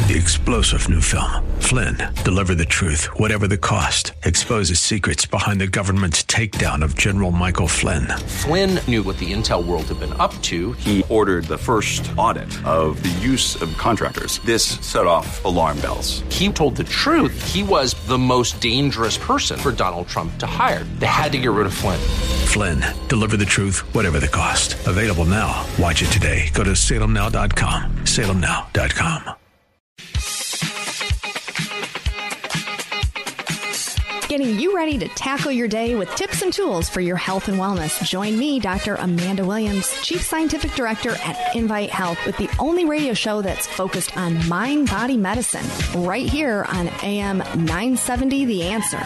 The explosive new film, Flynn, deliver the truth, whatever the cost, exposes secrets behind the government's takedown of General Michael Flynn. Flynn knew what the intel world had been up to. He ordered the first audit of the use of contractors. This set off alarm bells. He told the truth. He was the most dangerous person for Donald Trump to hire. They had to get rid of Flynn. Flynn, deliver the truth, whatever the cost. Available now. Watch it today. Go to salemnow.com. salemnow.com. Getting you ready to tackle your day with tips and tools for your health and wellness. Join me, Dr. Amanda Williams, Chief Scientific Director at Invite Health, with the only radio show that's focused on mind-body medicine, right here on AM 970 The Answer.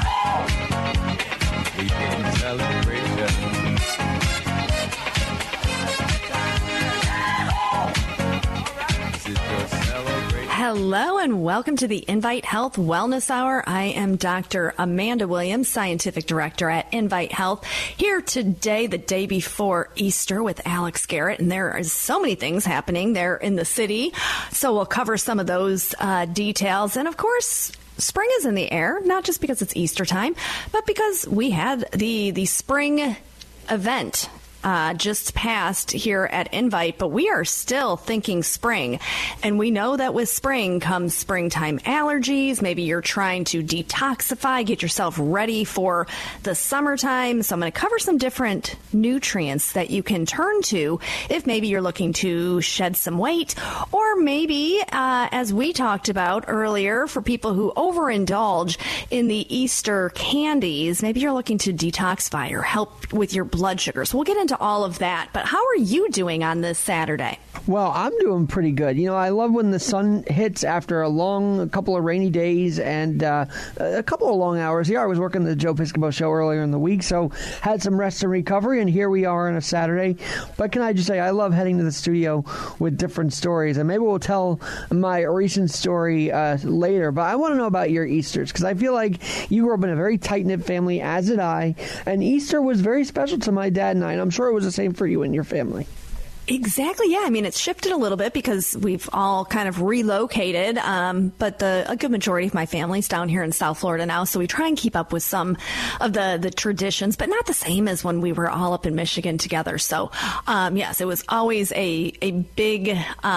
Hello and welcome to the Invite Health Wellness Hour. I am Dr. Amanda Williams, Scientific Director at Invite Health, here today, the day before Easter, with Alex Garrett. And there are so many things happening there in the city. So we'll cover some of those details. And of course, spring is in the air, not just because it's Easter time, but because we had the spring event just passed here at Invite, but we are still thinking spring. And we know that with spring comes springtime allergies. Maybe you're trying to detoxify, get yourself ready for the summertime. So I'm going to cover some different nutrients that you can turn to if maybe you're looking to shed some weight, or maybe, as we talked about earlier, for people who overindulge in the Easter candies, maybe you're looking to detoxify or help with your blood sugar. So we'll get into all of that. But how are you doing on this Saturday? Well, I'm doing pretty good. You know, I love when the sun hits after a couple of rainy days and a couple of long hours. Here I was working the Joe Piscopo show earlier in the week, so had some rest and recovery, and here we are on a Saturday. But can I just say, I love heading to the studio with different stories, and maybe we'll tell my recent story later. But I want to know about your Easters, because I feel like you grew up in a very tight-knit family, as did I, and Easter was very special to my dad and I, and I'm sure it was the same for you and your family. Exactly. Yeah. I mean, it's shifted a little bit because we've all kind of relocated. But a good majority of my family's down here in South Florida now. So we try and keep up with some of the traditions, but not the same as when we were all up in Michigan together. So, yes, it was always a big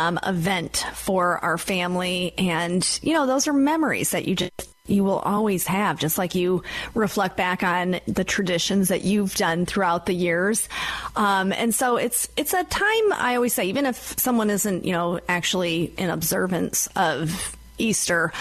event for our family. And, you know, those are memories that you will always have, just like you reflect back on the traditions that you've done throughout the years. And so it's a time, I always say, even if someone isn't, actually in observance of Easter,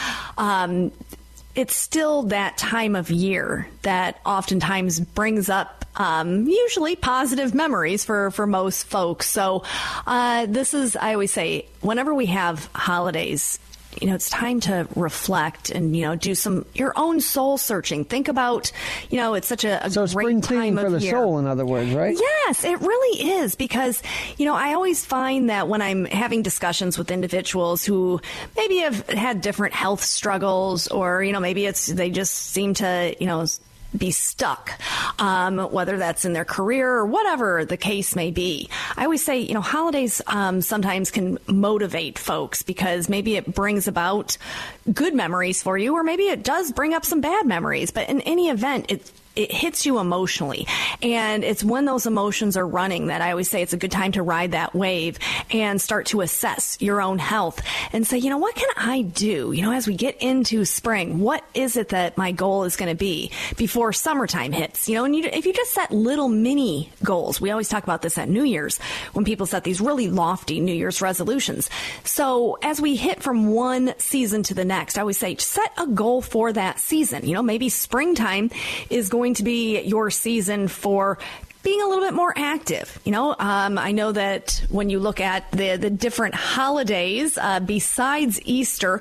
it's still that time of year that oftentimes brings up usually positive memories for most folks. So this is, I always say, whenever we have holidays, it's time to reflect and, do your own soul searching. Think about, it's such a great time of year. For the soul, in other words, right? Yes, it really is, because, I always find that when I'm having discussions with individuals who maybe have had different health struggles, or, maybe they just seem to, be stuck, whether that's in their career or whatever the case may be. I always say, holidays sometimes can motivate folks because maybe it brings about good memories for you, or maybe it does bring up some bad memories. But in any event, it hits you emotionally. And it's when those emotions are running that I always say it's a good time to ride that wave and start to assess your own health and say, what can I do? As we get into spring, what is it that my goal is going to be before summertime hits? And if you just set little mini goals, we always talk about this at New Year's when people set these really lofty New Year's resolutions. So as we hit from one season to the next, I always say set a goal for that season. Maybe springtime is going to be your season for being a little bit more active. I know that when you look at the different holidays, besides Easter,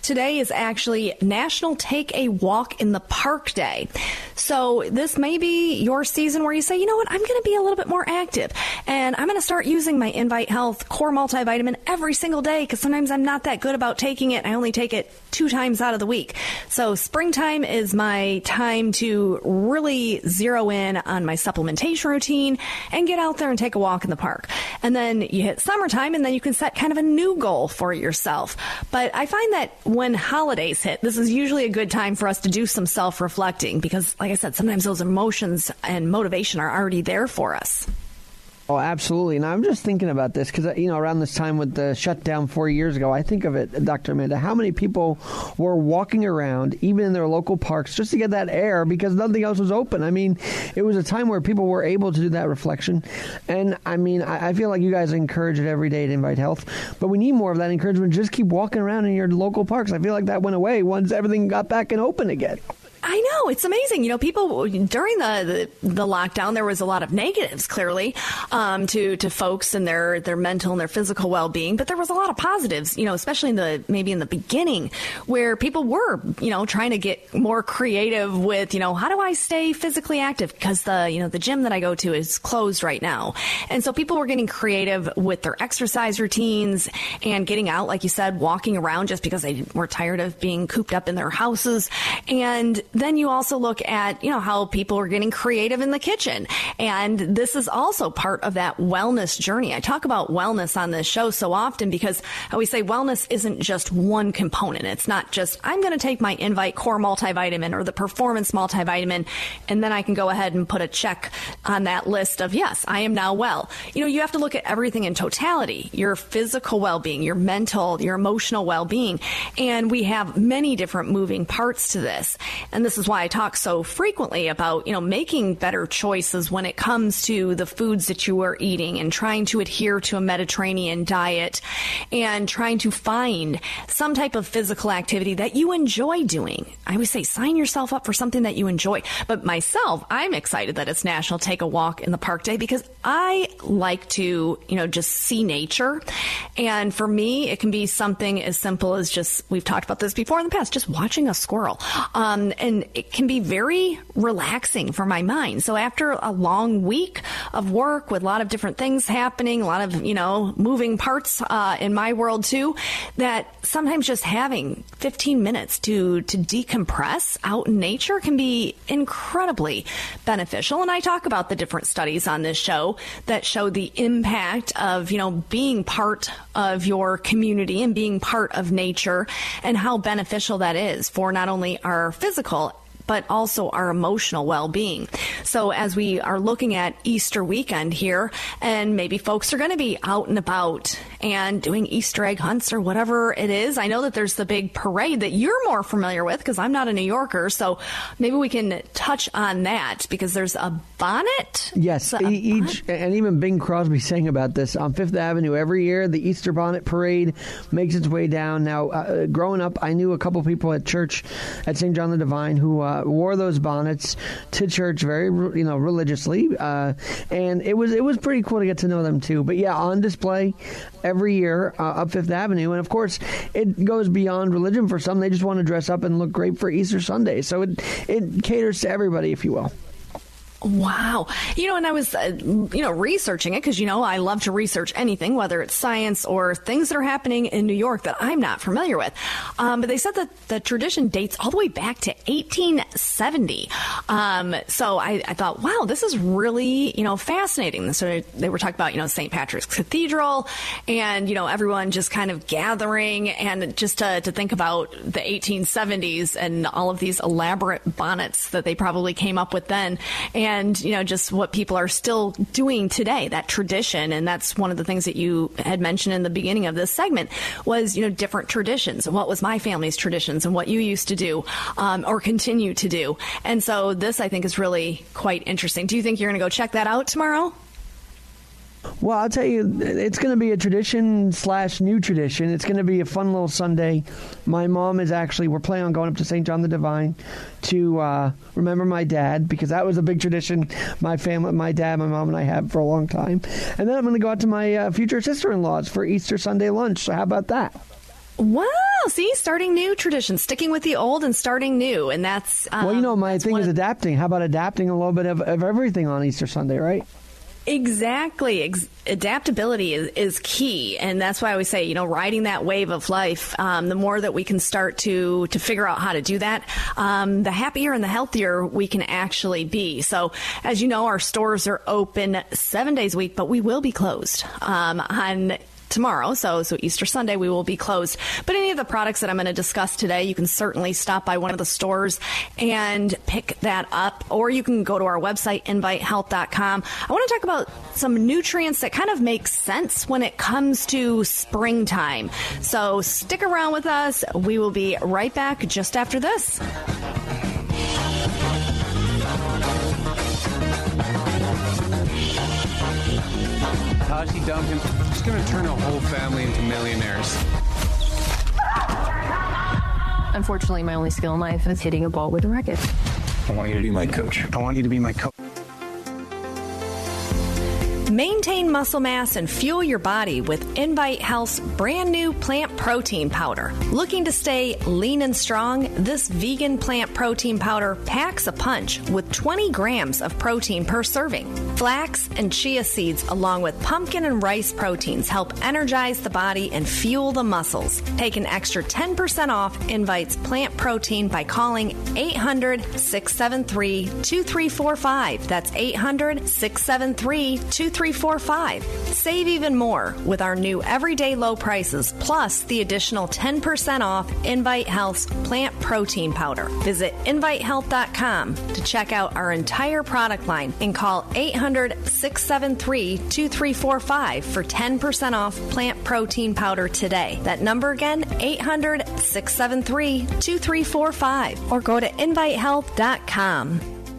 today is actually National Take a Walk in the Park Day. So this may be your season where you say, you know what, I'm going to be a little bit more active, and I'm going to start using my Invite Health Core Multivitamin every single day, because sometimes I'm not that good about taking it. I only take it 2 times out of the week. So springtime is my time to really zero in on my supplementation routine and get out there and take a walk in the park. And then you hit summertime, and then you can set kind of a new goal for yourself. But I find that when holidays hit, this is usually a good time for us to do some self-reflecting, because like I said, sometimes those emotions and motivation are already there for us. Oh, absolutely. And I'm just thinking about this because, around this time with the shutdown 4 years ago, I think of it, Dr. Amanda, how many people were walking around, even in their local parks, just to get that air because nothing else was open. I mean, it was a time where people were able to do that reflection. And, I feel like you guys encourage it every day to Invite Health, but we need more of that encouragement. Just keep walking around in your local parks. I feel like that went away once everything got back and open again. I know. It's amazing. People during the lockdown, there was a lot of negatives, clearly, to folks and their mental and their physical well-being. But there was a lot of positives, especially maybe in the beginning, where people were, trying to get more creative with, how do I stay physically active? Because the gym that I go to is closed right now. And so people were getting creative with their exercise routines and getting out, like you said, walking around just because they were tired of being cooped up in their houses. And then you also look at, how people are getting creative in the kitchen. And this is also part of that wellness journey. I talk about wellness on this show so often because I always say wellness isn't just one component. It's not just, I'm going to take my Invite Core Multivitamin or the Performance Multivitamin, and then I can go ahead and put a check on that list of, yes, I am now well. You have to look at everything in totality, your physical well-being, your mental, your emotional well-being. And we have many different moving parts to this. And this is why I talk so frequently about, making better choices when it comes to the foods that you are eating and trying to adhere to a Mediterranean diet and trying to find some type of physical activity that you enjoy doing. I always say sign yourself up for something that you enjoy. But myself, I'm excited that it's National Take a Walk in the Park Day because I like to, just see nature. And for me, it can be something as simple as just, we've talked about this before in the past, just watching a squirrel. And it can be very relaxing for my mind. So after a long week of work with a lot of different things happening, a lot of, moving parts in my world too, that sometimes just having 15 minutes to decompress out in nature can be incredibly beneficial. And I talk about the different studies on this show that show the impact of, being part of your community and being part of nature and how beneficial that is for not only our physical but also our emotional well-being. So as we are looking at Easter weekend here, and maybe folks are going to be out and about and doing Easter egg hunts or whatever it is. I know that there's the big parade that you're more familiar with because I'm not a New Yorker, so maybe we can touch on that because there's a bonnet. Yes, and even Bing Crosby sang about this on Fifth Avenue every year. The Easter bonnet parade makes its way down. Now, growing up, I knew a couple people at church at St. John the Divine who wore those bonnets to church very, religiously, and it was pretty cool to get to know them too. But yeah, on display every year up Fifth Avenue, and of course, it goes beyond religion for some. They just want to dress up and look great for Easter Sunday, so it caters to everybody, if you will. Wow. And I was, researching it because, I love to research anything, whether it's science or things that are happening in New York that I'm not familiar with. But they said that the tradition dates all the way back to 1870. So I thought, wow, this is really, fascinating. So they were talking about, St. Patrick's Cathedral and, everyone just kind of gathering and just to think about the 1870s and all of these elaborate bonnets that they probably came up with then. And, just what people are still doing today, that tradition. And that's one of the things that you had mentioned in the beginning of this segment was, different traditions. What was my family's traditions and what you used to do or continue to do. And so this, I think, is really quite interesting. Do you think you're going to go check that out tomorrow? Well, I'll tell you, it's going to be a tradition/new tradition. It's going to be a fun little Sunday. My mom is we're planning on going up to St. John the Divine to remember my dad, because that was a big tradition my family, my dad, my mom, and I had for a long time. And then I'm going to go out to my future sister-in-law's for Easter Sunday lunch. So how about that? Wow, see, starting new traditions, sticking with the old and starting new. And that's... well, my thing is adapting. How about adapting a little bit of everything on Easter Sunday, right? Exactly. Adaptability is key. And that's why I always say, riding that wave of life, the more that we can start to figure out how to do that, the happier and the healthier we can actually be. So, as you know, our stores are open 7 days a week, but we will be closed on tomorrow, so Easter Sunday, we will be closed. But any of the products that I'm going to discuss today, you can certainly stop by one of the stores and pick that up, or you can go to our website, invitehealth.com. I want to talk about some nutrients that kind of make sense when it comes to springtime. So stick around with us. We will be right back just after this. Taji Duncan is going to turn a whole family into millionaires. Unfortunately, my only skill in life is hitting a ball with a racket. I want you to be my coach. I want you to be my coach. Maintain muscle mass and fuel your body with Invite Health's brand new plant protein powder. Looking to stay lean and strong? This vegan plant protein powder packs a punch with 20 grams of protein per serving. Flax and chia seeds along with pumpkin and rice proteins help energize the body and fuel the muscles. Take an extra 10% off Invite's plant protein by calling 800-673-2345. That's 800-673-2345. Save even more with our new everyday low prices, plus the additional 10% off Invite Health's plant protein powder. Visit invitehealth.com to check out our entire product line and call 800-673-2345 for 10% off plant protein powder today. That number again, 800-673-2345, or go to invitehealth.com.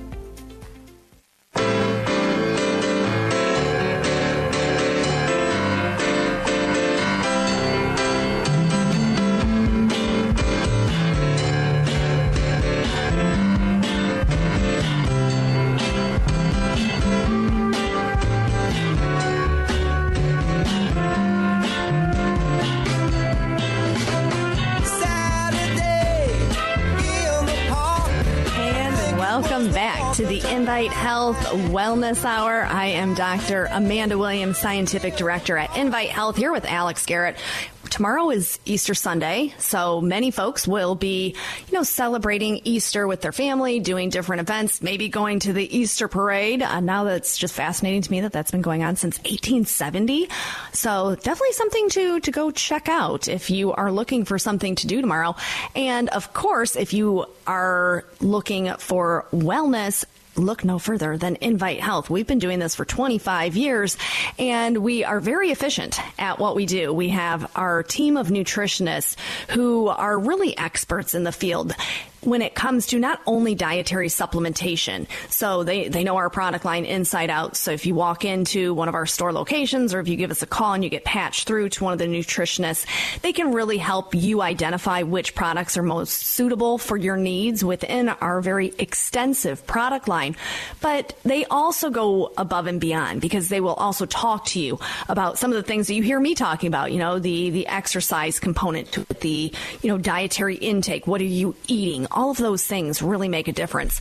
Welcome back to the Invite Health Wellness Hour. I am Dr. Amanda Williams, Scientific Director at Invite Health, here with Alex Garrett. Tomorrow is Easter Sunday, so many folks will be, celebrating Easter with their family, doing different events, maybe going to the Easter parade. Now that's just fascinating to me that that's been going on since 1870. So definitely something to go check out if you are looking for something to do tomorrow. And of course, if you are looking for wellness, look no further than Invite Health. We've been doing this for 25 years, and we are very efficient at what we do. We have our team of nutritionists who are really experts in the field when it comes to not only dietary supplementation. So they know our product line inside out. So if you walk into one of our store locations, or if you give us a call and you get patched through to one of the nutritionists, they can really help you identify which products are most suitable for your needs within our very extensive product line. But they also go above and beyond, because they will also talk to you about some of the things that you hear me talking about, the exercise component to it, the, dietary intake. What are you eating? All of those things really make a difference.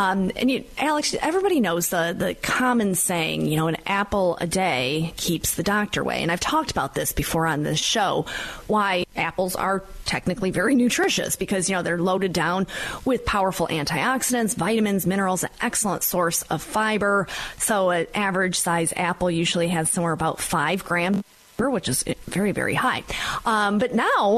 Alex, everybody knows the common saying, an apple a day keeps the doctor away. And I've talked about this before on this show, why apples are technically very nutritious, because, they're loaded down with powerful antioxidants, vitamins, minerals, an excellent source of fiber. So an average size apple usually has somewhere about 5 grams, which is very, very high. But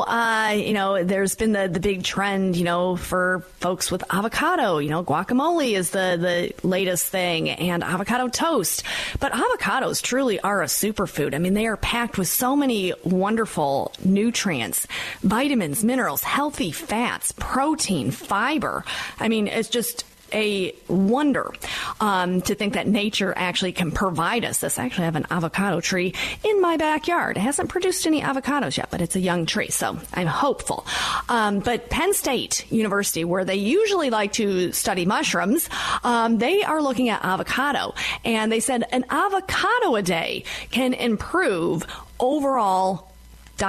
now, there's been the big trend, for folks with avocado. Guacamole is the latest thing, and avocado toast. But avocados truly are a superfood. I mean, they are packed with so many wonderful nutrients, vitamins, minerals, healthy fats, protein, fiber. I mean, it's just a wonder to think that nature actually can provide us this. I actually have an avocado tree in my backyard. It hasn't produced any avocados yet, but it's a young tree, so I'm hopeful. But Penn State University, where they usually like to study mushrooms, they are looking at avocado. And they said an avocado a day can improve overall diet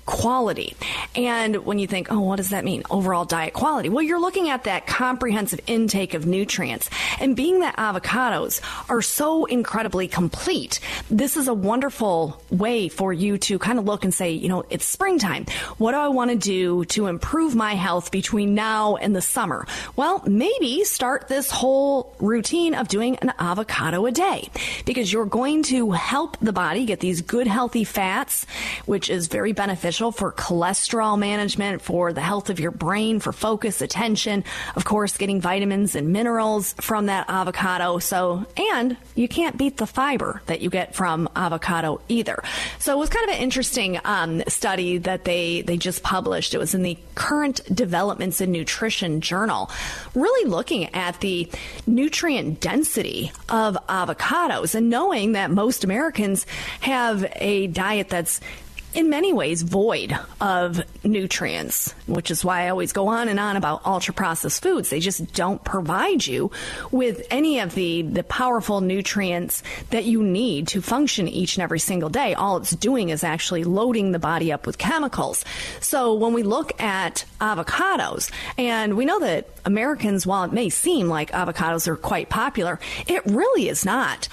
quality. And when you think, oh, what does that mean? Overall diet quality. Well, you're looking at that comprehensive intake of nutrients. And being that avocados are so incredibly complete, this is a wonderful way for you to kind of look and say, you know, it's springtime. What do I want to do to improve my health between now and the summer? Well, maybe start this whole routine of doing an avocado a day, because you're going to help the body get these good, healthy fats, which is very beneficial for cholesterol management, for the health of your brain, for focus, attention, of course, getting vitamins and minerals from that avocado. So, and you can't beat the fiber that you get from avocado either. So it was kind of an interesting study that they just published. It was in the Current Developments in Nutrition journal, really looking at the nutrient density of avocados and knowing that most Americans have a diet that's in many ways void of nutrients, which is why I always go on and on about ultra-processed foods. They just don't provide you with any of the powerful nutrients that you need to function each and every single day. All it's doing is actually loading the body up with chemicals. So when we look at avocados, and we know that Americans, while it may seem like avocados are quite popular, it really is not.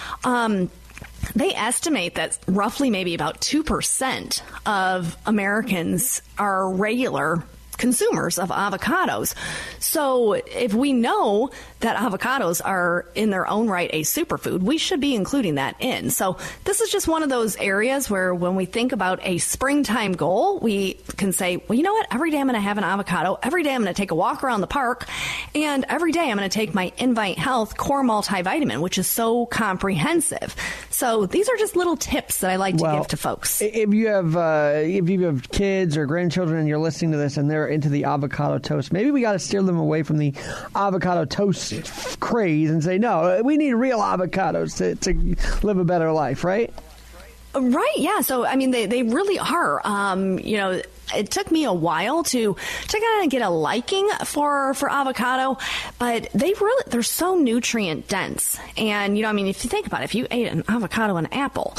They estimate that roughly maybe about 2% of Americans are regular consumers of avocados. So if we know that avocados are in their own right a superfood, we should be including that in. So this is just one of those areas where when we think about a springtime goal, we can say, well, you know what? Every day I'm going to have an avocado. Every day I'm going to take a walk around the park. And every day I'm going to take my Invite Health Core Multivitamin, which is so comprehensive. So these are just little tips that I like to give to folks. If you have kids or grandchildren and you're listening to this and they're into the avocado toast, maybe we got to steer them away from the avocado toast craze and say, no, we need real avocados to live a better life, right? Right, yeah. So, I mean, they really are. It took me a while to kind of get a liking for avocado, but they're so nutrient dense. And, if you think about it, if you ate an avocado and an apple,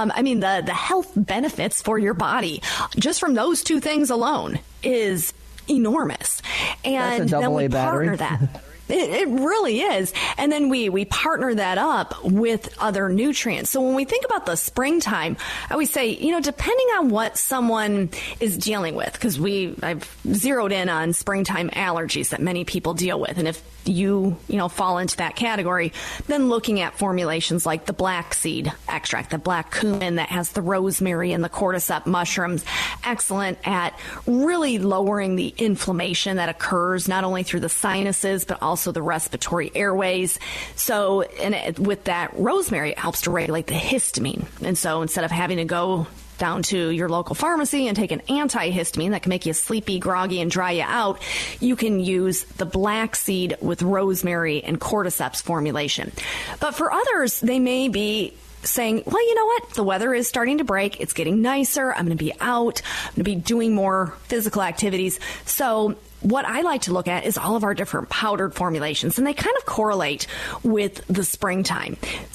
the health benefits for your body just from those two things alone is enormous. And that's a double then we A battery. Partner that. It really is. And then we partner that up with other nutrients. So when we think about the springtime, I always say, depending on what someone is dealing with, because I've zeroed in on springtime allergies that many people deal with. And if you fall into that category, then looking at formulations like the black seed extract, the black cumin that has the rosemary and the cordyceps mushrooms, excellent at really lowering the inflammation that occurs not only through the sinuses, but also the respiratory airways. So with that rosemary, it helps to regulate the histamine. And so instead of having to go down to your local pharmacy and take an antihistamine that can make you sleepy, groggy, and dry you out, you can use the black seed with rosemary and cordyceps formulation. But for others, they may be saying, well, you know what? The weather is starting to break. It's getting nicer. I'm going to be out. I'm going to be doing more physical activities. So what I like to look at is all of our different powdered formulations, and they kind of correlate with the springtime.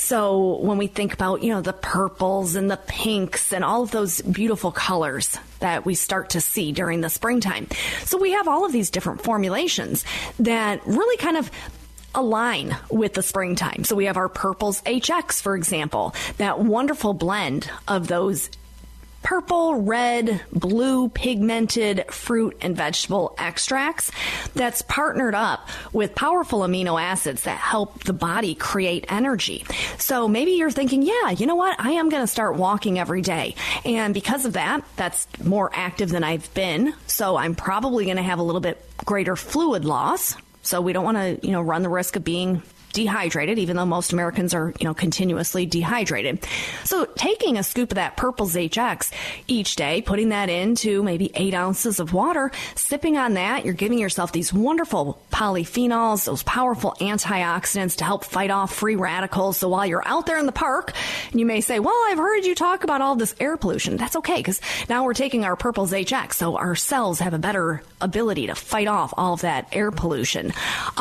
So when we think about, the purples and the pinks and all of those beautiful colors that we start to see during the springtime. So we have all of these different formulations that really kind of align with the springtime. So we have our Purples HX, for example, that wonderful blend of those purple, red, blue pigmented fruit and vegetable extracts that's partnered up with powerful amino acids that help the body create energy. So maybe you're thinking, yeah, you know what? I am going to start walking every day. And because of that, that's more active than I've been. So I'm probably going to have a little bit greater fluid loss. So we don't want to, run the risk of being dehydrated, even though most Americans are, continuously dehydrated. So taking a scoop of that Purples HX each day, putting that into maybe 8 ounces of water, sipping on that, you're giving yourself these wonderful polyphenols, those powerful antioxidants to help fight off free radicals. So while you're out there in the park, you may say, well, I've heard you talk about all this air pollution. That's okay, because now we're taking our Purples HX, so our cells have a better ability to fight off all of that air pollution.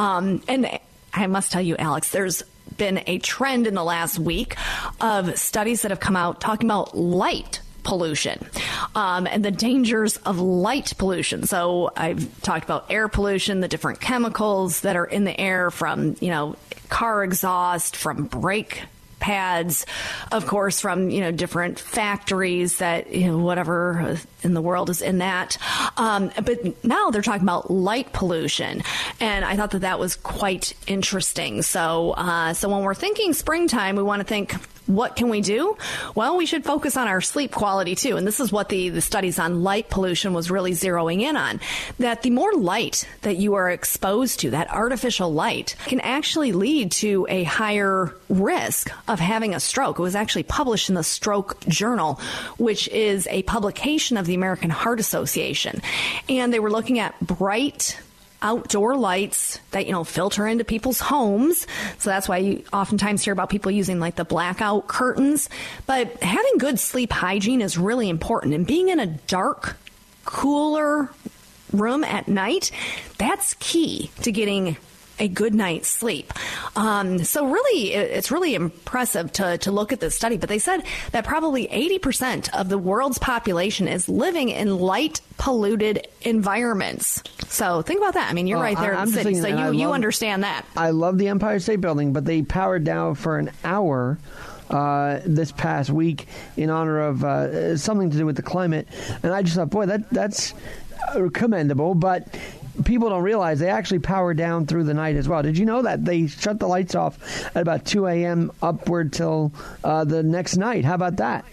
And I must tell you, Alex, there's been a trend in the last week of studies that have come out talking about light pollution and the dangers of light pollution. So I've talked about air pollution, the different chemicals that are in the air from, car exhaust, from brake pads, of course, from, different factories that, whatever in the world is in that. But now they're talking about light pollution. And I thought that was quite interesting. So when we're thinking springtime, we want to think, what can we do? Well, we should focus on our sleep quality, too. And this is what the studies on light pollution was really zeroing in on, that the more light that you are exposed to, that artificial light, can actually lead to a higher risk of having a stroke. It was actually published in the Stroke Journal, which is a publication of the American Heart Association. And they were looking at bright outdoor lights that, filter into people's homes. So that's why you oftentimes hear about people using like the blackout curtains. But having good sleep hygiene is really important. And being in a dark, cooler room at night, that's key to getting a good night's sleep. So really, it's really impressive to look at this study. But they said that probably 80% of the world's population is living in light polluted environments. So think about that. I mean, you're right there in the city, so you understand that. I love the Empire State Building, but they powered down for an hour this past week in honor of something to do with the climate. And I just thought, boy, that's commendable, but people don't realize they actually power down through the night as well. Did you know that they shut the lights off at about 2 a.m. upward till the next night? How about that?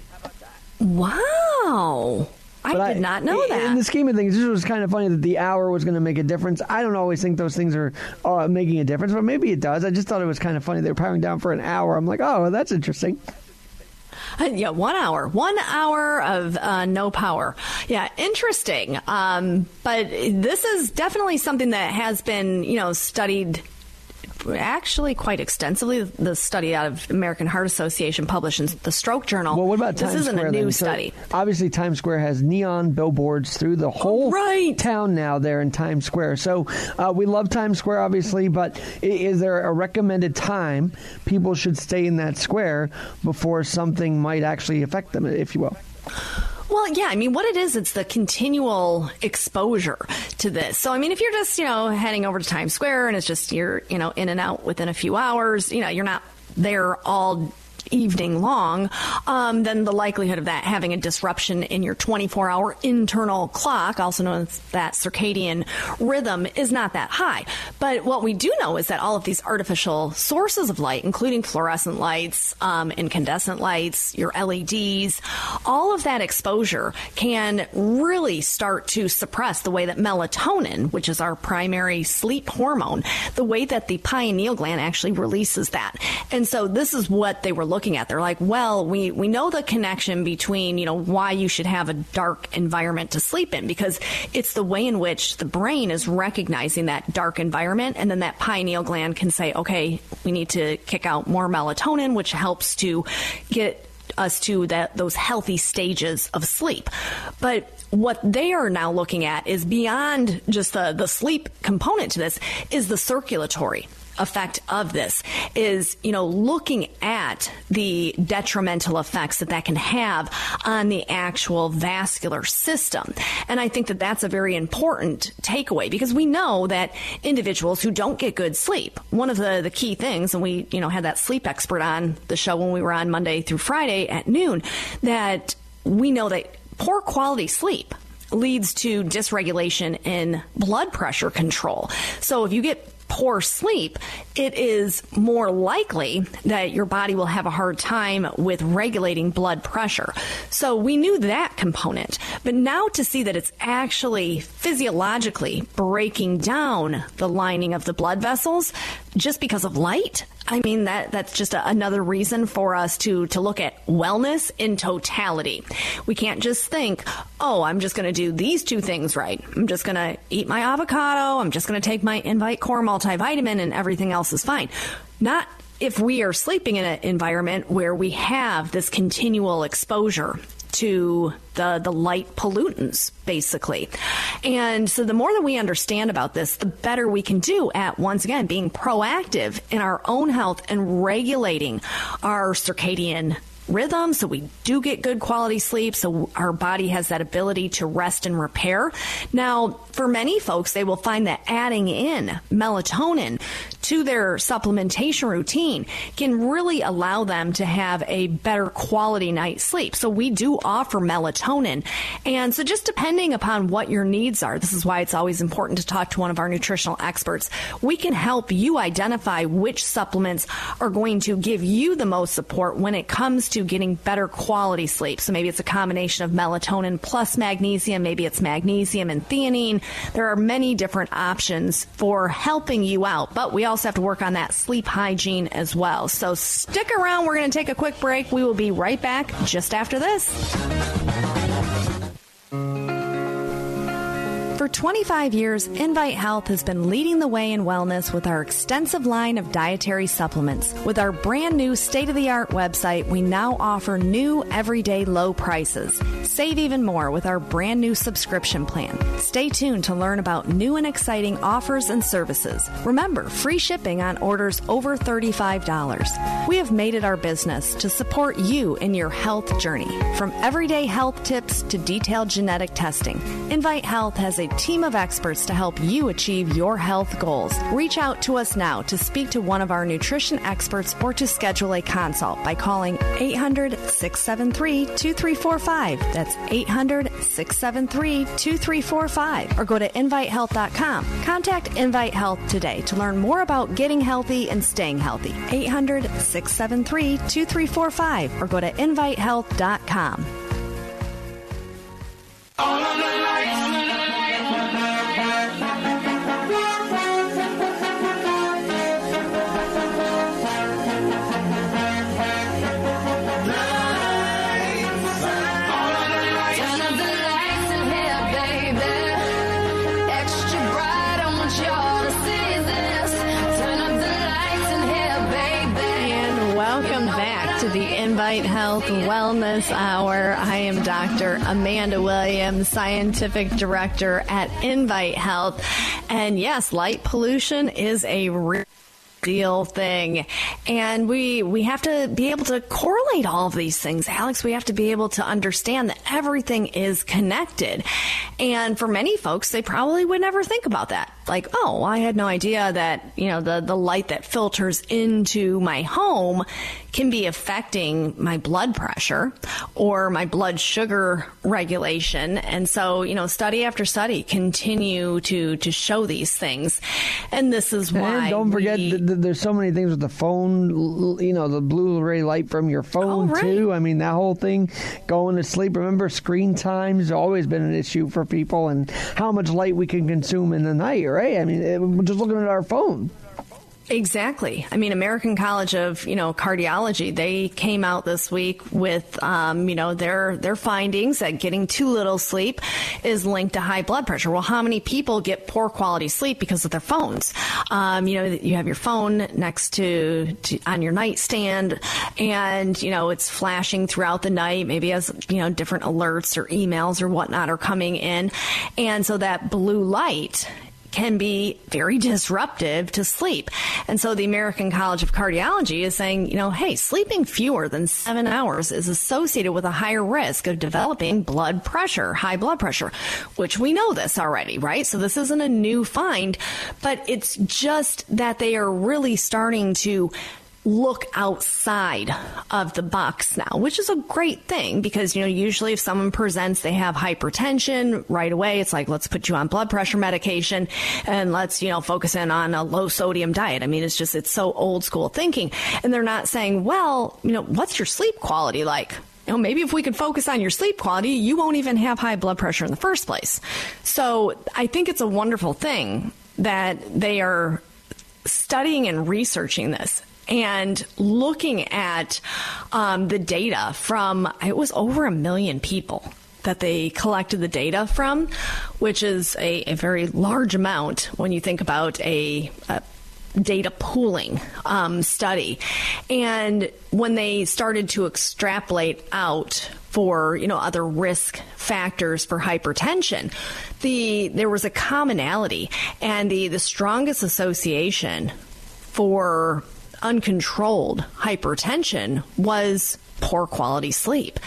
Wow. I did not know that. In the scheme of things, this was kind of funny that the hour was going to make a difference. I don't always think those things are making a difference, but maybe it does. I just thought it was kind of funny. They were powering down for an hour. I'm like, oh, that's interesting. Yeah, 1 hour. 1 hour of no power. Yeah, interesting. But this is definitely something that has been, studied actually quite extensively. The study out of American Heart Association published in the Stroke Journal. Well, what about Times Square? This isn't a new study. Obviously, Times Square has neon billboards through the whole town now there in Times Square. So we love Times Square, obviously, but is there a recommended time people should stay in that square before something might actually affect them, if you will? Well, yeah, I mean, what it is, it's the continual exposure to this. So, I mean, if you're just, heading over to Times Square and it's just you're, in and out within a few hours, you're not there all evening long, then the likelihood of that having a disruption in your 24-hour internal clock, also known as that circadian rhythm, is not that high. But what we do know is that all of these artificial sources of light, including fluorescent lights, incandescent lights, your LEDs, all of that exposure can really start to suppress the way that melatonin, which is our primary sleep hormone, the way that the pineal gland actually releases that. And so this is what they were looking at. They're like, well, we know the connection between, why you should have a dark environment to sleep in, because it's the way in which the brain is recognizing that dark environment. And then that pineal gland can say, okay, we need to kick out more melatonin, which helps to get us to those healthy stages of sleep. But what they are now looking at is beyond just the sleep component to this, is the circulatory effect of this, is, looking at the detrimental effects that can have on the actual vascular system. And I think that that's a very important takeaway, because we know that individuals who don't get good sleep, one of the key things, and we, had that sleep expert on the show when we were on Monday through Friday at noon, that we know that poor quality sleep leads to dysregulation in blood pressure control. So if you get poor sleep, it is more likely that your body will have a hard time with regulating blood pressure. So we knew that component. But now to see that it's actually physiologically breaking down the lining of the blood vessels just because of light, I mean, that's just another reason for us to look at wellness in totality. We can't just think, oh, I'm just going to do these two things right. I'm just going to eat my avocado. I'm just going to take my Invite Core multivitamin and everything else is fine. Not if we are sleeping in an environment where we have this continual exposure to the light pollutants, basically. And so the more that we understand about this, the better we can do at, once again, being proactive in our own health and regulating our circadian rhythm, so we do get good quality sleep, so our body has that ability to rest and repair. Now, for many folks, they will find that adding in melatonin to their supplementation routine can really allow them to have a better quality night's sleep. So we do offer melatonin. And so just depending upon what your needs are, this is why it's always important to talk to one of our nutritional experts. We can help you identify which supplements are going to give you the most support when it comes to getting better quality sleep. So maybe it's a combination of melatonin plus magnesium, maybe it's magnesium and theanine. There are many different options for helping you out, but we also have to work on that sleep hygiene as well. So stick around. We're going to take a quick break. We will be right back just after this. For 25 years, Invite Health has been leading the way in wellness with our extensive line of dietary supplements. With our brand new state-of-the-art website, we now offer new everyday low prices. Save even more with our brand new subscription plan. Stay tuned to learn about new and exciting offers and services. Remember, free shipping on orders over $35. We have made it our business to support you in your health journey. From everyday health tips to detailed genetic testing, Invite Health has a team of experts to help you achieve your health goals. Reach out to us now to speak to one of our nutrition experts or to schedule a consult by calling 800-673-2345. That's 800-673-2345. Or go to invitehealth.com. Contact Invite Health today to learn more about getting healthy and staying healthy. 800-673-2345 or go to invitehealth.com. All of the lights. The Invite Health Wellness Hour. I am Dr. Amanda Williams, Scientific Director at Invite Health. And yes, light pollution is a real deal thing. And we have to be able to correlate all of these things, Alex. We have to be able to understand that everything is connected. And for many folks, they probably would never think about that. Like, oh, I had no idea that, the light that filters into my home can be affecting my blood pressure or my blood sugar regulation. And so, study after study continue to show these things. And this is why. And don't forget, there's so many things with the phone, the blue-ray light from your phone, too. I mean, that whole thing, going to sleep. Remember, screen time's always been an issue for people and how much light we can consume in the night, right? I mean, just looking at our phone. Exactly. I mean, American College of, Cardiology, they came out this week with, their findings that getting too little sleep is linked to high blood pressure. Well, how many people get poor quality sleep because of their phones? You have your phone next to on your nightstand and, it's flashing throughout the night, maybe as, different alerts or emails or whatnot are coming in. And so that blue light can be very disruptive to sleep. And so the American College of Cardiology is saying, hey, sleeping fewer than 7 hours is associated with a higher risk of developing blood pressure, high blood pressure, which we know this already, right? So this isn't a new find, but it's just that they are really starting to look outside of the box now, which is a great thing because, usually if someone presents, they have hypertension right away. It's like, let's put you on blood pressure medication and let's, focus in on a low sodium diet. I mean, it's so old school thinking. And they're not saying, well, what's your sleep quality like? Maybe if we could focus on your sleep quality, you won't even have high blood pressure in the first place. So I think it's a wonderful thing that they are studying and researching this. And looking at the data from, it was over 1 million people that they collected the data from, which is a very large amount when you think about a data pooling study. And when they started to extrapolate out for, other risk factors for hypertension, there was a commonality and the strongest association for uncontrolled hypertension was poor quality sleep.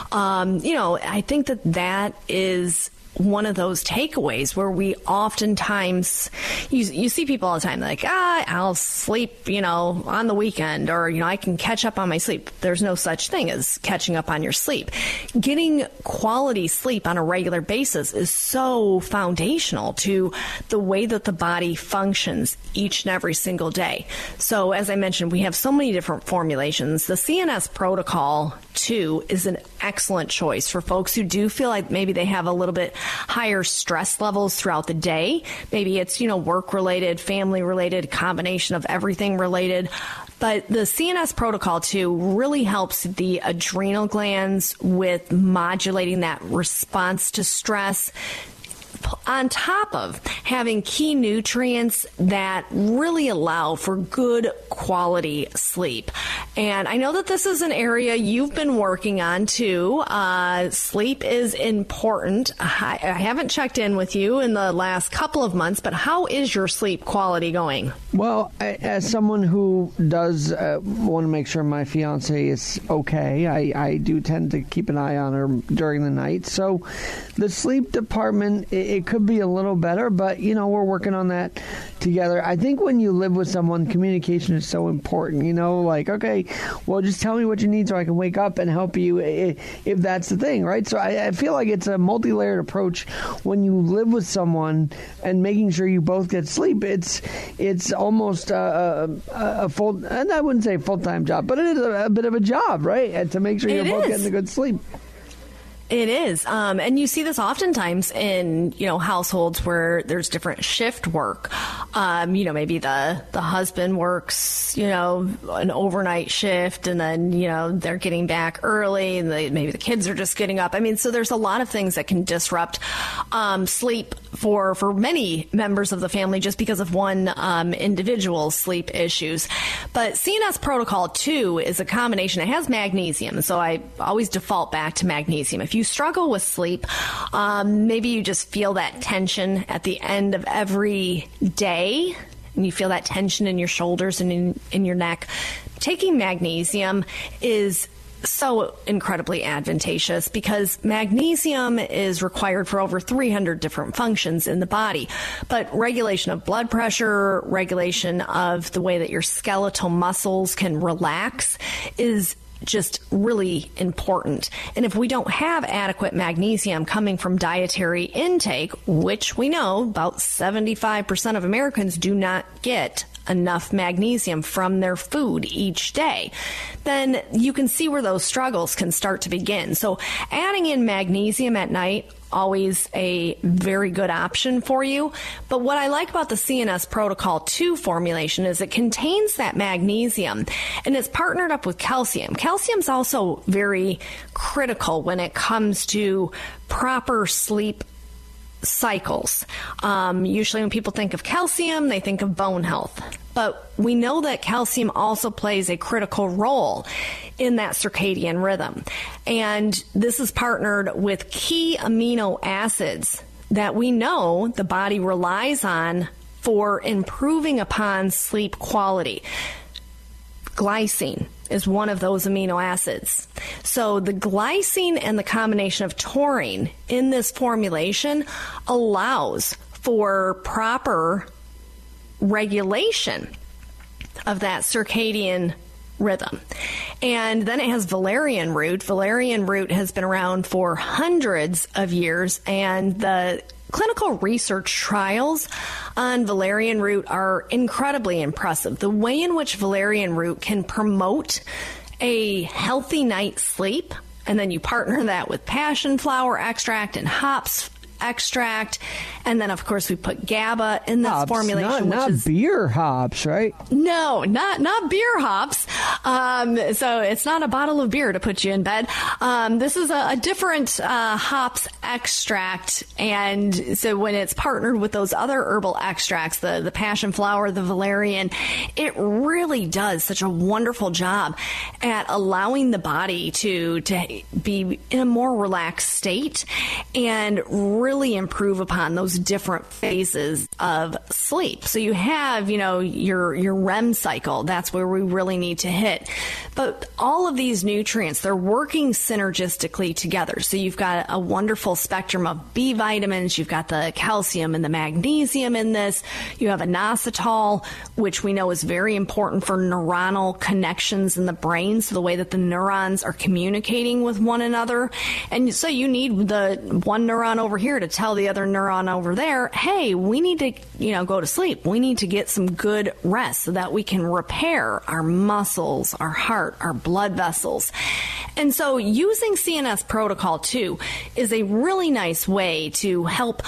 I think that is one of those takeaways where we oftentimes, you see people all the time like, I'll sleep, on the weekend, or, I can catch up on my sleep. There's no such thing as catching up on your sleep. Getting quality sleep on a regular basis is so foundational to the way that the body functions each and every single day. So as I mentioned, we have so many different formulations. The CNS Protocol 2 is an excellent choice for folks who do feel like maybe they have a little bit higher stress levels throughout the day. Maybe it's, work related, family related, combination of everything related. But the CNS Protocol 2 really helps the adrenal glands with modulating that response to stress, on top of having key nutrients that really allow for good quality sleep. And I know that this is an area you've been working on too. Sleep is important. I haven't checked in with you in the last couple of months, but how is your sleep quality going? Well, as someone who does want to make sure my fiance is okay, I do tend to keep an eye on her during the night. So the sleep department, it could be a little better, but, we're working on that together. I think when you live with someone, communication is so important, like, okay, well, just tell me what you need so I can wake up and help you if that's the thing, right? So I feel like it's a multi-layered approach when you live with someone and making sure you both get sleep. It's almost a full, and I wouldn't say full-time job, but it is a bit of a job, right? And to make sure you're both getting a good sleep. It is. And you see this oftentimes in, households where there's different shift work. Maybe the husband works, an overnight shift, and then, they're getting back early, and maybe the kids are just getting up. So there's a lot of things that can disrupt sleep for many members of the family just because of one individual's sleep issues. But CNS Protocol 2 is a combination. It has magnesium, so I always default back to magnesium. If you struggle with sleep, maybe you just feel that tension at the end of every day, and you feel that tension in your shoulders and in your neck, taking magnesium is so incredibly advantageous because magnesium is required for over 300 different functions in the body. But regulation of blood pressure, regulation of the way that your skeletal muscles can relax is just really important. And if we don't have adequate magnesium coming from dietary intake, which we know about 75% of Americans do not get enough magnesium from their food each day, then you can see where those struggles can start to begin. So adding in magnesium at night, always a very good option for you. But what I like about the CNS Protocol 2 formulation is it contains that magnesium and it's partnered up with calcium. Calcium's also very critical when it comes to proper sleep cycles. Usually when people think of calcium, they think of bone health. But we know that calcium also plays a critical role in that circadian rhythm. And this is partnered with key amino acids that we know the body relies on for improving upon sleep quality. Glycine is one of those amino acids. So the glycine and the combination of taurine in this formulation allows for proper regulation of that circadian rhythm. And then it has valerian root. Valerian root has been around for hundreds of years, and the clinical research trials on valerian root are incredibly impressive. The way in which valerian root can promote a healthy night's sleep, and then you partner that with passion flower extract and hops extract, and then of course we put GABA in this formulation. Not beer hops, right? No, not beer hops. So it's not a bottle of beer to put you in bed. This is a different hops extract. And so when it's partnered with those other herbal extracts, the passion flower, the valerian, it really does such a wonderful job at allowing the body to be in a more relaxed state and really improve upon those different phases of sleep. So you have, your REM cycle. That's where we really need to hit. But all of these nutrients, they're working synergistically together. So you've got a wonderful spectrum of B vitamins. You've got the calcium and the magnesium in this. You have inositol, which we know is very important for neuronal connections in the brain. So the way that the neurons are communicating with one another. And so you need the one neuron over here to tell the other neuron over there, hey, we need to, go to sleep. We need to get some good rest so that we can repair our muscles, our heart, our blood vessels. And so using CNS Protocol 2 is a really nice way to help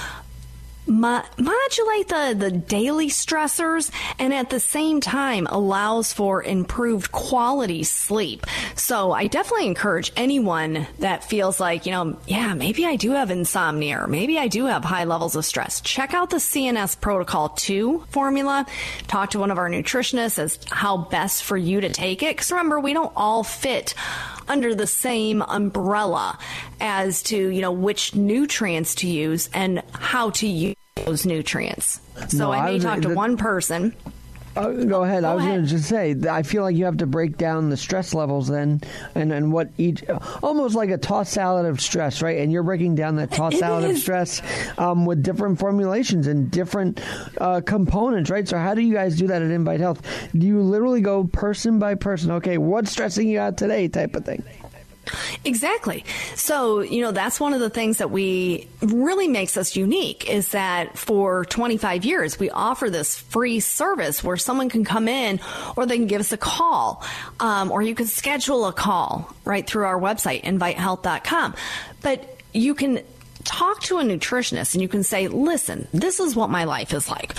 modulate the daily stressors and at the same time allows for improved quality sleep. So I definitely encourage anyone that feels like, maybe I do have insomnia or maybe I do have high levels of stress. Check out the CNS Protocol 2 formula. Talk to one of our nutritionists as how best for you to take it. Because remember, we don't all fit under the same umbrella as to, which nutrients to use and how to use those nutrients. So I may talk to one person. Go ahead. I was going to just say, I feel like you have to break down the stress levels then and what each, almost like a tossed salad of stress, right? And you're breaking down that tossed salad of stress with different formulations and different components, right? So how do you guys do that at Invite Health? Do you literally go person by person? Okay, what's stressing you out today type of thing? Exactly. So, that's one of the things that really makes us unique is that for 25 years, we offer this free service where someone can come in or they can give us a call, or you can schedule a call right through our website, invitehealth.com. But you can talk to a nutritionist and you can say, listen, this is what my life is like.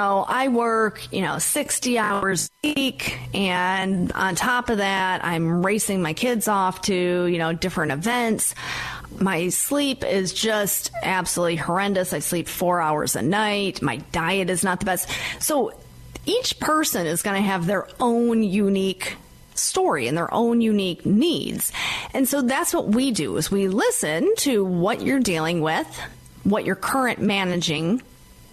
I work, 60 hours a week. And on top of that, I'm racing my kids off to, different events. My sleep is just absolutely horrendous. I sleep 4 hours a night. My diet is not the best. So each person is going to have their own unique story and their own unique needs. And so that's what we do is we listen to what you're dealing with, what your current managing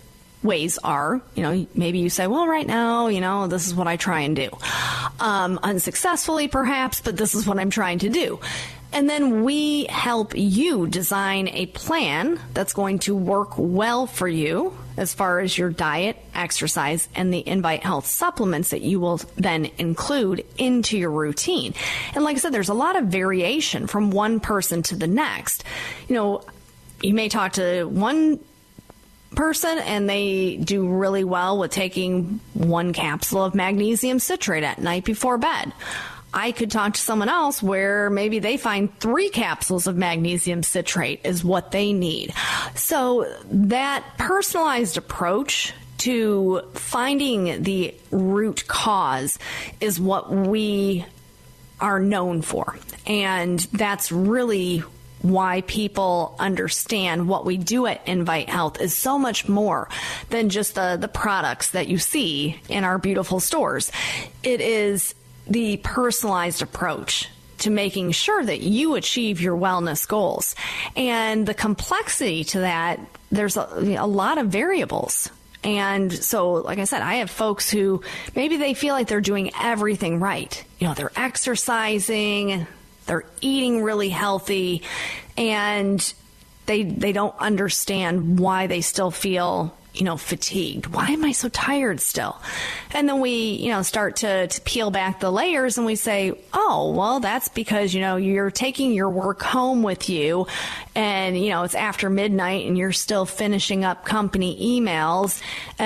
ways are. Maybe you say, well, right now, this is what I try and do. Unsuccessfully perhaps, but this is what I'm trying to do. And then we help you design a plan that's going to work well for you as far as your diet, exercise, and the Invite Health supplements that you will then include into your routine. And like I said, there's a lot of variation from one person to the next. You may talk to one person and they do really well with taking 1 capsule of magnesium citrate at night before bed. I could talk to someone else where maybe they find 3 capsules of magnesium citrate is what they need. So that personalized approach to finding the root cause is what we are known for. And that's really why people understand what we do at Invite Health is so much more than just the products that you see in our beautiful stores. It is the personalized approach to making sure that you achieve your wellness goals. And the complexity to that, there's a lot of variables. And so, like I said, I have folks who maybe they feel like they're doing everything right. They're exercising, they're eating really healthy, and they don't understand why they still feel fatigued. Why am I so tired still? And then we, start to peel back the layers and we say, oh, well, that's because, you're taking your work home with you and, it's after midnight and you're still finishing up company emails.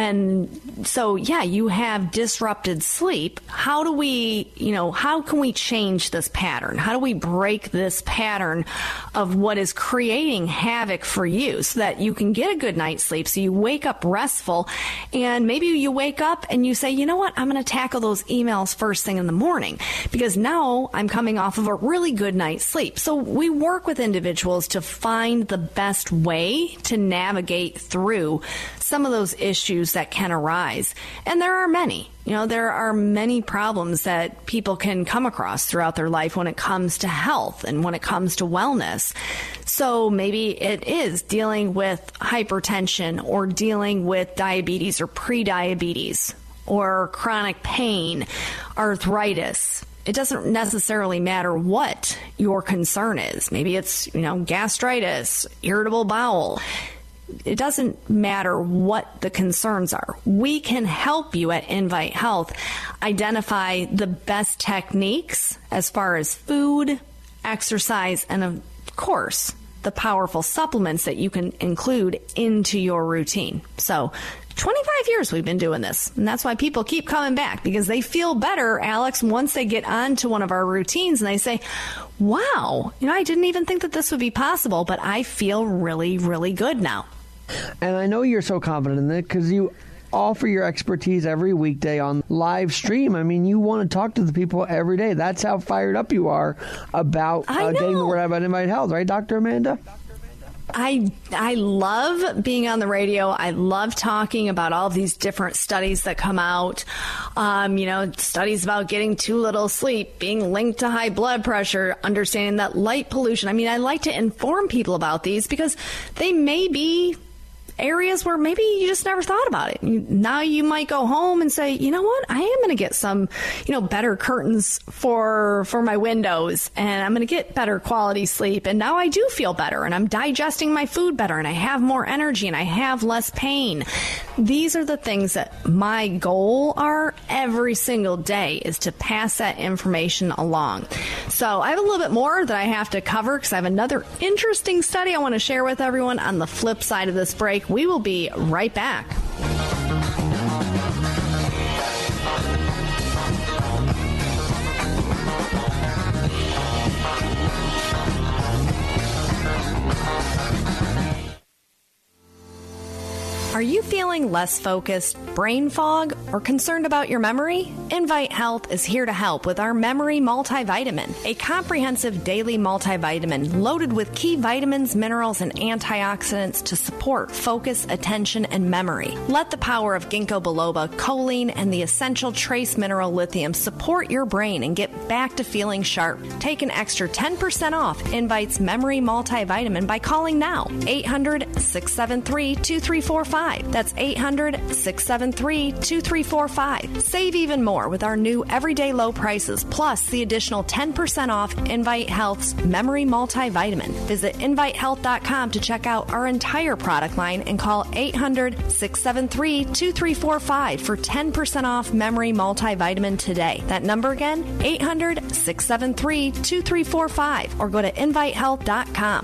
And so, you have disrupted sleep. How do we, how can we change this pattern? How do we break this pattern of what is creating havoc for you so that you can get a good night's sleep? So you wake up up restful. And maybe you wake up and you say, you know what, I'm going to tackle those emails first thing in the morning because now I'm coming off of a really good night's sleep. So we work with individuals to find the best way to navigate through some of those issues that can arise. And there are many. There are many problems that people can come across throughout their life when it comes to health and when it comes to wellness. So maybe it is dealing with hypertension or dealing with diabetes or prediabetes or chronic pain, arthritis. It doesn't necessarily matter what your concern is. Maybe it's, gastritis, irritable bowel. It doesn't matter what the concerns are. We can help you at Invite Health identify the best techniques as far as food, exercise, and of course, the powerful supplements that you can include into your routine. So 25 years we've been doing this, and that's why people keep coming back because they feel better, Alex, once they get onto one of our routines and they say, wow, I didn't even think that this would be possible, but I feel really, really good now. And I know you're so confident in it because you offer your expertise every weekday on live stream. I mean, you want to talk to the people every day. That's how fired up you are about getting the word out about Invite Health, right, Dr. Amanda? I love being on the radio. I love talking about all of these different studies that come out. Studies about getting too little sleep, being linked to high blood pressure, understanding that light pollution. I mean, I like to inform people about these because they may be areas where maybe you just never thought about it. Now you might go home and say, you know what, I am going to get some, better curtains for my windows, and I'm going to get better quality sleep. And now I do feel better, and I'm digesting my food better, and I have more energy, and I have less pain. These are the things that my goal are every single day, is to pass that information along. So I have a little bit more that I have to cover because I have another interesting study I want to share with everyone on the flip side of this break. We will be right back. Are you feeling less focused, brain fog, or concerned about your memory? Invite Health is here to help with our Memory Multivitamin, a comprehensive daily multivitamin loaded with key vitamins, minerals, and antioxidants to support focus, attention, and memory. Let the power of ginkgo biloba, choline, and the essential trace mineral lithium support your brain and get back to feeling sharp. Take an extra 10% off Invite's Memory Multivitamin by calling now, 800-673-2345. That's 800-673-2345. Save even more with our new everyday low prices, plus the additional 10% off Invite Health's Memory Multivitamin. Visit invitehealth.com to check out our entire product line and call 800-673-2345 for 10% off Memory Multivitamin today. That number again, 800-673-2345, or go to invitehealth.com.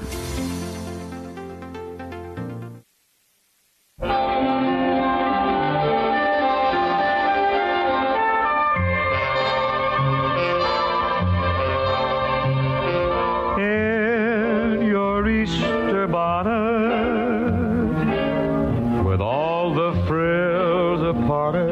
In your Easter bonnet, with all the frills apart,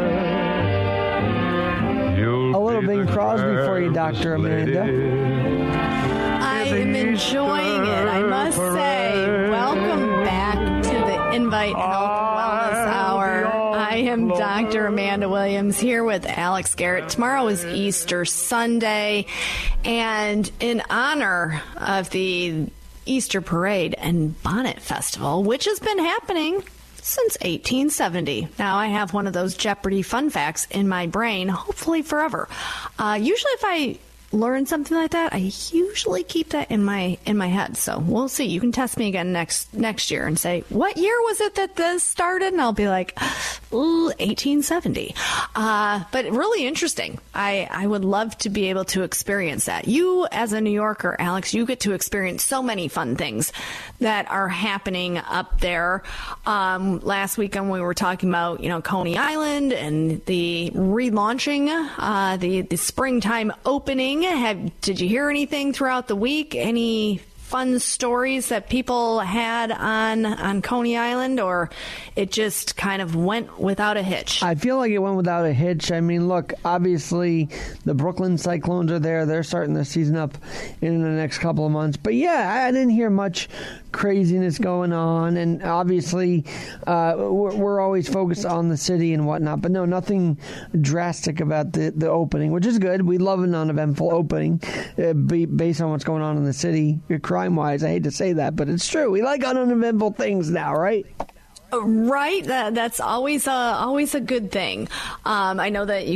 you'll a little Bing Crosby for you, Dr. Amanda. I am enjoying it, I must say. Welcome back to the Invite Health Wellness Hour. I am Dr. Amanda Williams here with Alex Garrett. Tomorrow is Easter Sunday, and in honor of the Easter Parade and Bonnet Festival, which has been happening since 1870. Now, I have one of those Jeopardy fun facts in my brain, hopefully forever. Usually if I learn something like that, I usually keep that in my head. So we'll see. You can test me again next year and say, what year was it that this started? And I'll be like, 1870. But really interesting. I would love to be able to experience that. You, as a New Yorker, Alex, you get to experience so many fun things that are happening up there. Last weekend we were talking about, Coney Island and the relaunching, the springtime opening. Did you hear anything throughout the week? Any fun stories that people had on Coney Island, or it just kind of went without a hitch? I feel like it went without a hitch. I mean, look, obviously the Brooklyn Cyclones are there. They're starting their season up in the next couple of months. But yeah, I didn't hear much craziness going on, and obviously we're always focused on the city and whatnot, but no, nothing drastic about the opening, which is good. We love an uneventful opening based on what's going on in the city crime-wise. I hate to say that, but it's true. We like uneventful things now, right? Right, that's always a good thing. I know that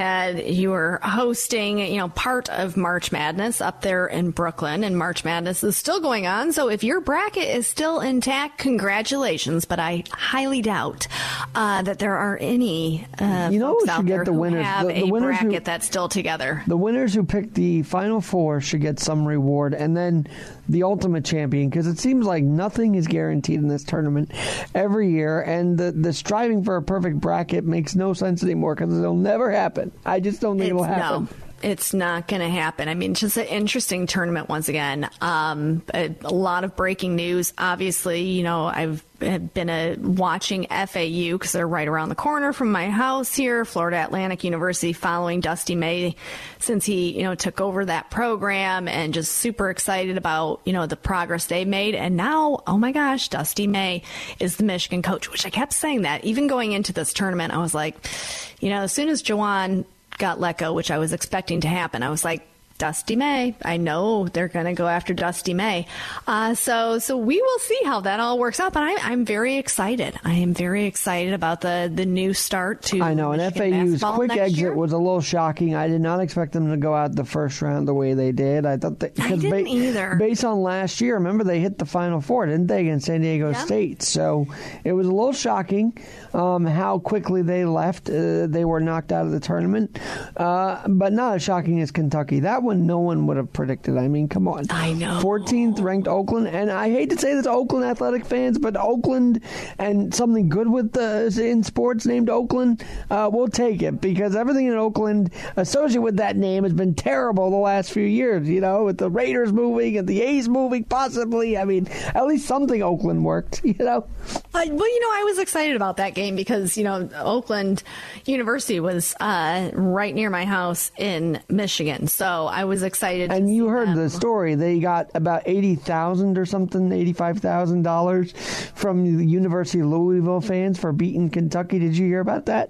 you were hosting, part of March Madness up there in Brooklyn, and March Madness is still going on. So if your bracket is still intact, congratulations. But I highly doubt that there are any folks out there who have a bracket that's still together. The winners who pick the Final Four should get some reward, and then the ultimate champion, because it seems like nothing is guaranteed in this tournament every year, and the striving for a perfect bracket makes no sense anymore because it'll never happen. I just don't think it'll happen. No. It's not going to happen. I mean, just an interesting tournament once again. A lot of breaking news. Obviously, I've been watching FAU because they're right around the corner from my house here, Florida Atlantic University, following Dusty May since he, took over that program, and just super excited about, the progress they made. And now, oh my gosh, Dusty May is the Michigan coach, which I kept saying that. Even going into this tournament, I was like, as soon as Juwan got let go, which I was expecting to happen, I was like, Dusty May. I know they're going to go after Dusty May. So we will see how that all works out. But I'm very excited. I am very excited about the new start to I know, Michigan and FAU's quick exit year was a little shocking. I did not expect them to go out the first round the way they did. I thought that, I didn't either. Based on last year, remember they hit the Final Four, didn't they, against San Diego State? So it was a little shocking how quickly they left. They were knocked out of the tournament, but not as shocking as Kentucky. That one no one would have predicted. I mean, come on. I know. 14th ranked Oakland, and I hate to say this, Oakland Athletic fans, but Oakland and something good with in sports named Oakland, we'll take it, because everything in Oakland associated with that name has been terrible the last few years, with the Raiders moving and the A's moving, possibly. I mean, at least something Oakland worked, Well, I was excited about that game because, Oakland University was right near my house in Michigan, so I was excited. And you heard the story. They got about $80,000 or something, $85,000 from the University of Louisville fans for beating Kentucky. Did you hear about that?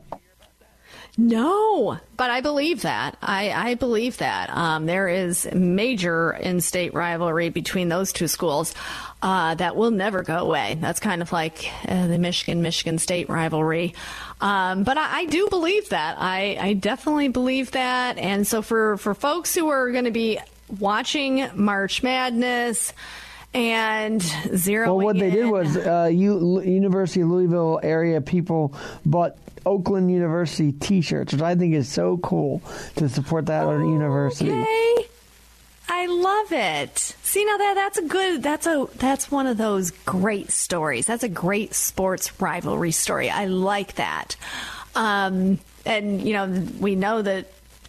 No, but I believe that. I believe that. There is major in-state rivalry between those two schools that will never go away. That's kind of like the Michigan State rivalry. But I do believe that. I definitely believe that. And so for folks who are going to be watching March Madness and zeroing Well, what they did was University of Louisville area people bought Oakland University T-shirts, which I think is so cool to support that university. Okay. I love it. See, now that's one of those great stories. That's a great sports rivalry story. I like that. And we know that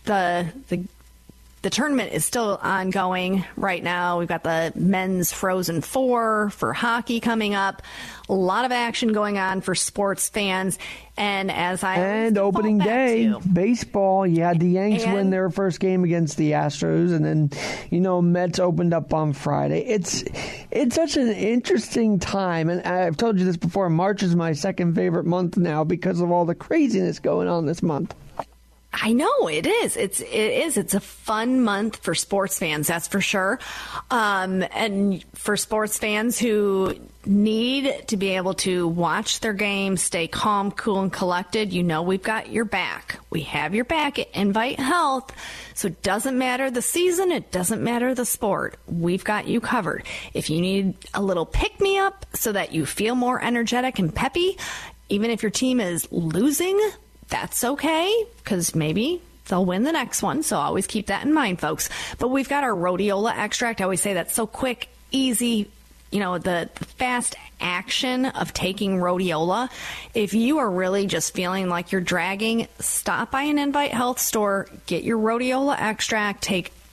the tournament is still ongoing right now. We've got the men's Frozen Four for hockey coming up. A lot of action going on for sports fans. And opening day, baseball. You had the Yanks win their first game against the Astros, and then, Mets opened up on Friday. It's such an interesting time, and I've told you this before, March is my second favorite month now because of all the craziness going on this month. I know it is. It's a fun month for sports fans, that's for sure. And for sports fans who need to be able to watch their game, stay calm, cool, and collected, we've got your back. We have your back at Invite Health. So it doesn't matter the season. It doesn't matter the sport. We've got you covered. If you need a little pick-me-up so that you feel more energetic and peppy, even if your team is losing, that's okay, because maybe they'll win the next one. So always keep that in mind, folks. But we've got our rhodiola extract. I always say that's so quick, easy, the fast action of taking rhodiola. If you are really just feeling like you're dragging, stop by an Invite Health store, get your rhodiola extract, take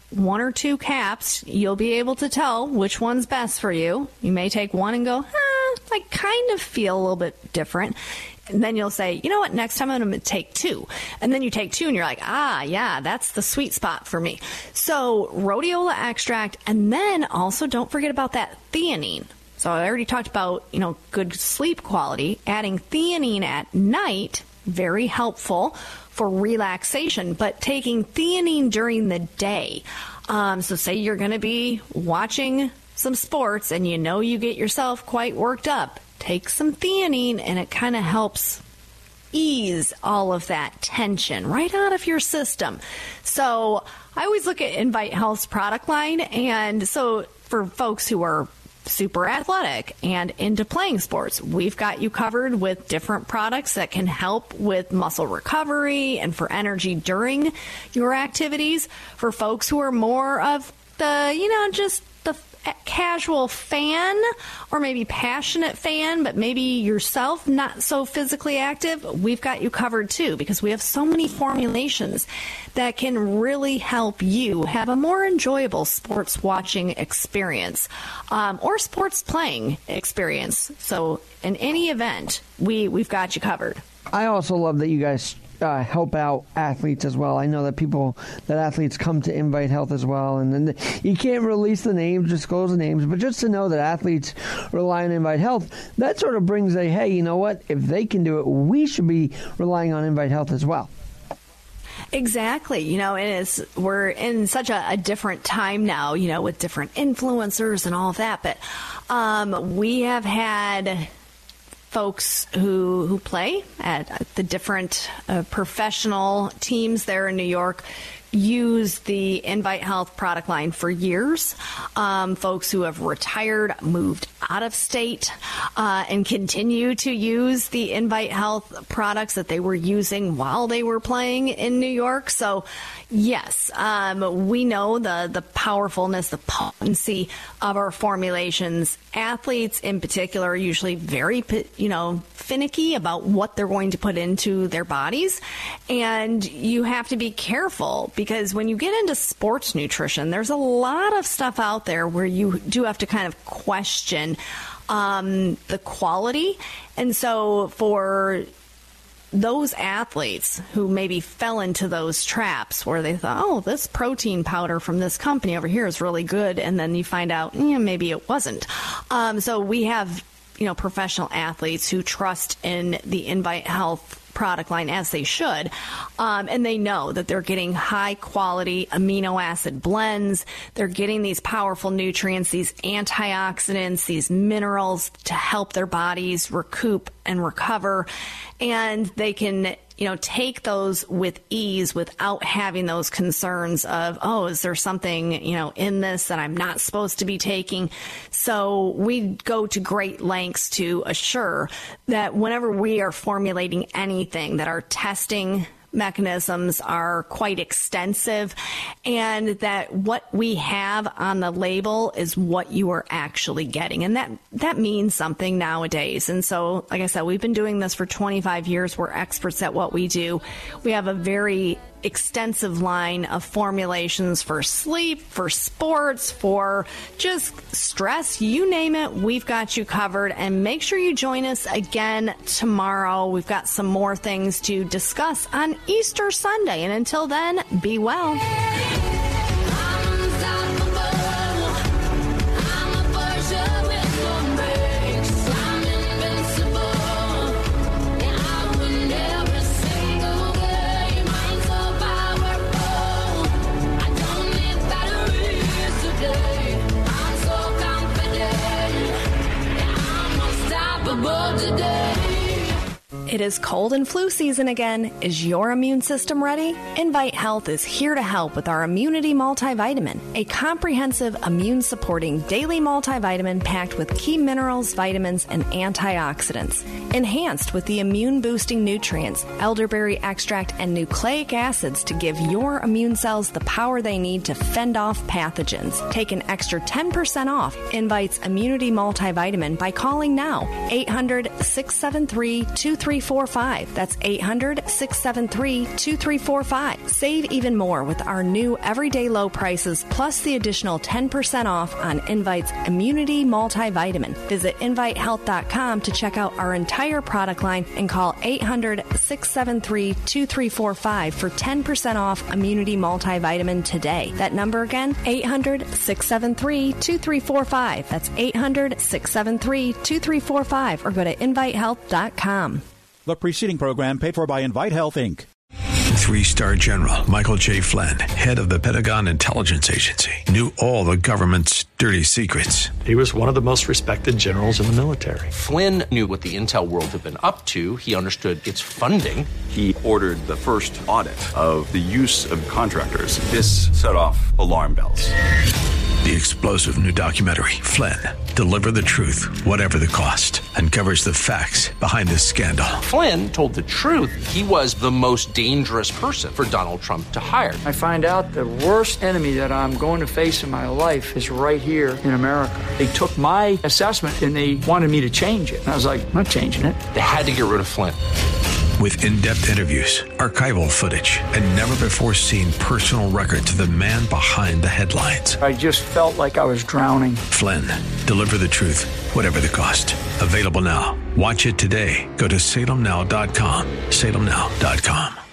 1 or 2 caps, you'll be able to tell which one's best for you. You may take one and go, I kind of feel a little bit different. And then you'll say, you know what, next time I'm going to take 2. And then you take 2 and you're like, yeah, that's the sweet spot for me. So rhodiola extract, and then also don't forget about that theanine. So I already talked about, good sleep quality. Adding theanine at night, very helpful for relaxation, but taking theanine during the day. So say you're going to be watching some sports and you get yourself quite worked up. Take some theanine, and it kind of helps ease all of that tension right out of your system. So I always look at Invite Health's product line, and so for folks who are super athletic and into playing sports, we've got you covered with different products that can help with muscle recovery and for energy during your activities. For folks who are more of the, just the casual fan or maybe passionate fan, but maybe yourself not so physically active, we've got you covered too, because we have so many formulations that can really help you have a more enjoyable sports watching experience or sports playing experience. So in any event, we've got you covered. I also love that you guys help out athletes as well. I know that athletes come to Invite Health as well, and then you can't release the names, disclose the names, but just to know that athletes rely on Invite Health, that sort of brings hey, you know what? If they can do it, we should be relying on Invite Health as well. Exactly. We're in such a different time now, with different influencers and all of that, but we have had folks who play at the different professional teams there in New York use the Invite Health product line for years. Folks who have retired, moved out of state, and continue to use the Invite Health products that they were using while they were playing in New York. So, yes, we know the powerfulness, the potency of our formulations. Athletes in particular are usually very, finicky about what they're going to put into their bodies. And you have to be careful, because when you get into sports nutrition, there's a lot of stuff out there where you do have to kind of question the quality. And so for those athletes who maybe fell into those traps where they thought, this protein powder from this company over here is really good, and then you find out maybe it wasn't. So we have professional athletes who trust in the Invite Health product line, as they should, and they know that they're getting high quality amino acid blends. They're getting these powerful nutrients, these antioxidants, these minerals to help their bodies recoup and recover, and they can take those with ease without having those concerns of, is there something, in this that I'm not supposed to be taking? So we go to great lengths to assure that whenever we are formulating anything, that our testing mechanisms are quite extensive, and that what we have on the label is what you are actually getting. And that means something nowadays. And so, like I said, we've been doing this for 25 years. We're experts at what we do. We have a very extensive line of formulations for sleep, for sports, for just stress, you name it, we've got you covered. And make sure you join us again tomorrow. We've got some more things to discuss on Easter Sunday. And until then, be well. It is cold and flu season again. Is your immune system ready? Invite Health is here to help with our Immunity Multivitamin, a comprehensive immune-supporting daily multivitamin packed with key minerals, vitamins, and antioxidants. Enhanced with the immune-boosting nutrients, elderberry extract, and nucleic acids to give your immune cells the power they need to fend off pathogens. Take an extra 10% off Invite's Immunity Multivitamin by calling now, 800-673-2345. 800-673-2345. That's 800-673-2345. Save even more with our new everyday low prices plus the additional 10% off on Invite's Immunity Multivitamin. Visit InviteHealth.com to check out our entire product line and call 800-673-2345 for 10% off Immunity Multivitamin today. That number again, 800-673-2345. That's 800-673-2345 or go to InviteHealth.com. The preceding program paid for by Invite Health, Inc. 3-star General Michael J. Flynn, head of the Pentagon Intelligence Agency, knew all the government's dirty secrets. He was one of the most respected generals in the military. Flynn knew what the intel world had been up to. He understood its funding. He ordered the first audit of the use of contractors. This set off alarm bells. The explosive new documentary, Flynn, Deliver the Truth, Whatever the Cost, uncovers the facts behind this scandal. Flynn told the truth. He was the most dangerous person for Donald Trump to hire. I find out the worst enemy that I'm going to face in my life is right here in America. They took my assessment and they wanted me to change it. And I was like, I'm not changing it. They had to get rid of Flynn. With in-depth interviews, archival footage, and never-before-seen personal records of the man behind the headlines. I just felt like I was drowning. Flynn, Deliver the Truth, Whatever the Cost. Available now. Watch it today. Go to salemnow.com. salemnow.com.